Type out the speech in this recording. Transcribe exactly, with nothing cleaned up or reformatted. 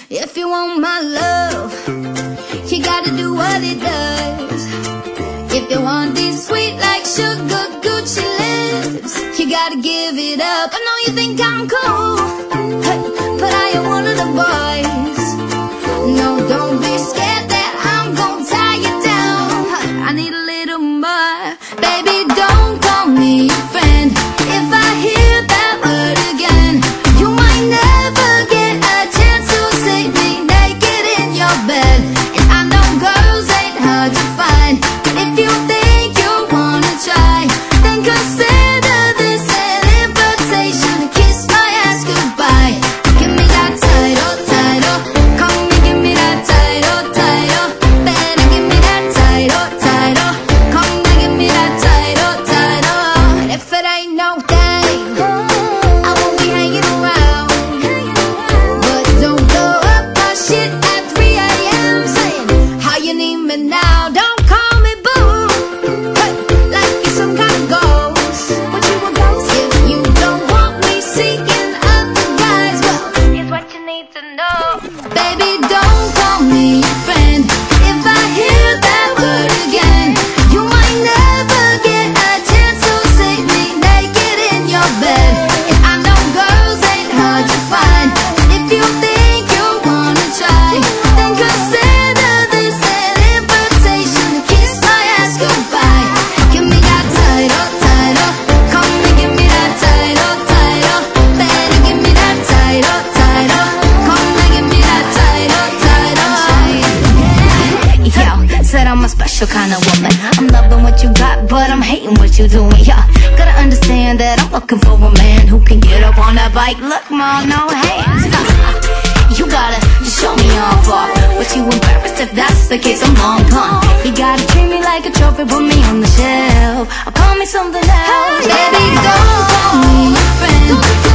If you want my love, you gotta do what it does. If you want these sweet like sugar Gucci lips, you gotta give it up. I know you think I'm cool, hey, but I am one of the boys. No, don't be scared that I'm gonna tie you down. I need a little more. Baby, don't call me your friend. If I hear that word again, you might never get a chance to see me naked in your bed. And I know girls ain't hard to find, but if you think you wanna try, then consider this an invitation to kiss my ass goodbye. Give me that title, title, come and give me that title, title. Better give me that title, title, come and give me that title, title. And if it ain't no thing, I won't be hanging around. But don't blow up my shit at three A M saying how you need me now. Don't call me boo, hey, like you're some kind of ghost. What you a ghost? If you don't want me seeking other guys, well, here's what you need to know. Baby, don't call me your friend. If I hear that word again, you might never get a chance to see me naked in your bed. And I know girls ain't hard to find, but if you think you wanna try, then consider this an invitation to kiss my ass goodbye. Give me that title, title, come and give me that title, title. Better give me that title, title, come and give me that title, title. Yo, said I'm a special kind of woman. I'm loving what you got, but I'm hating what you doing. Yeah, gotta understand that I'm looking for a man who can get up on that bike. Look, mom, no hands. You gotta just show me off, off. But you embarrassed if that's the case, I'm long gone. You gotta treat me like a trophy, put me on the shelf, or call me something else. Baby, don't call me your friend.